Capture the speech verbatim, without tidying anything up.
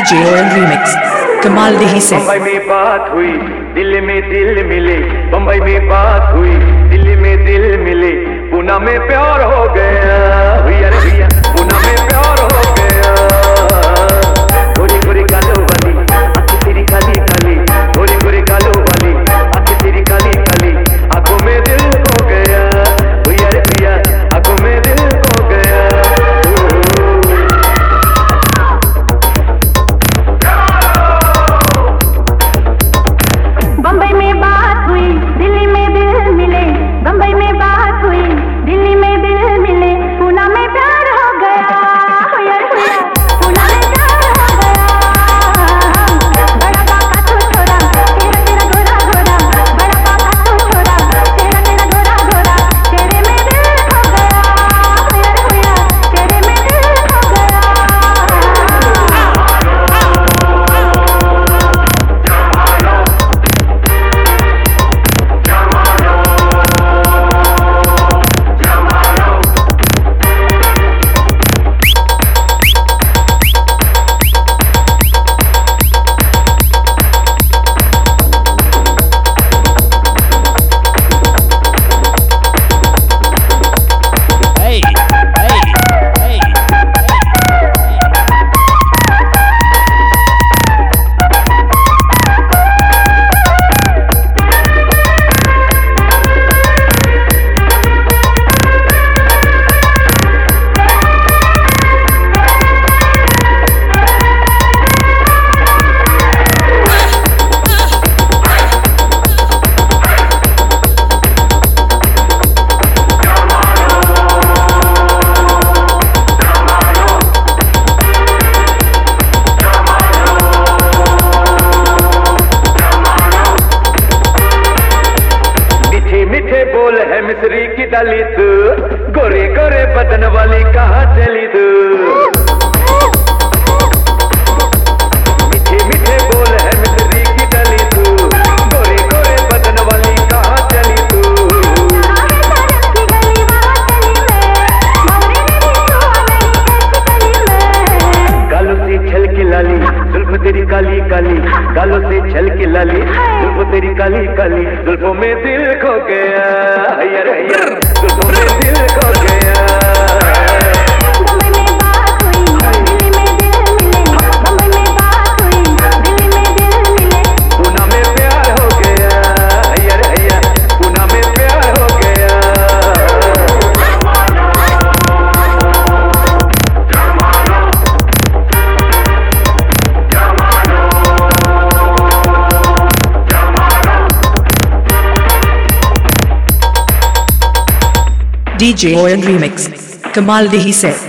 DJ OL remix कमाल दही से। बम्बई में बात हुई दिल में दिल मिले, बम्बई में बात हुई दिल में दिल मिले, पूना में प्यार हो गया भैया रे भैया, पूना में प्यार हो गया। गोरी गोरी कालो वाली आँखें तेरी काली काली, गोरी गोरी कालो वाली आँखें तेरी काली काली, आंखों में दिल हो गया भैया रे भैया, आंखों में दिल हो गया। बम्बई में बात हुई दिल्ली में दिल मिले, बम्बई में बात हुई दिल्ली में दिल मिले, पूना में प्यार हो गया हुया हुया, पूना में प्यार हो गया। बड़ा पापा तू छोरा तेरा तेरा गोरा गोरा, बड़ा पापा तू छोरा तेरा तेरा गोरा गोरा, तेरे में दिल हो गया हुया हुया, तेरे में दिल हो गया। है मिस्री की डाली तू, गोरे गोरे बदन वाली कहाँ चली तू। मीठे मीठे बोल है मिस्री की डाली तू, गोरे गोरे बदन वाली कहाँ चली तू। गालों से छल की लाली जुल्फ तेरी काली काली, गालों से छल की लाली जुल्फ तेरी काली काली, जुल्फों में दिल खो गया हैया रे हैया, जुल्फों में दिल खो गया। पूना में प्यार हो गया हैया रे हैया, पूना में प्यार हो गया। डीजे ओएल रीमिक्स कमाल दही से।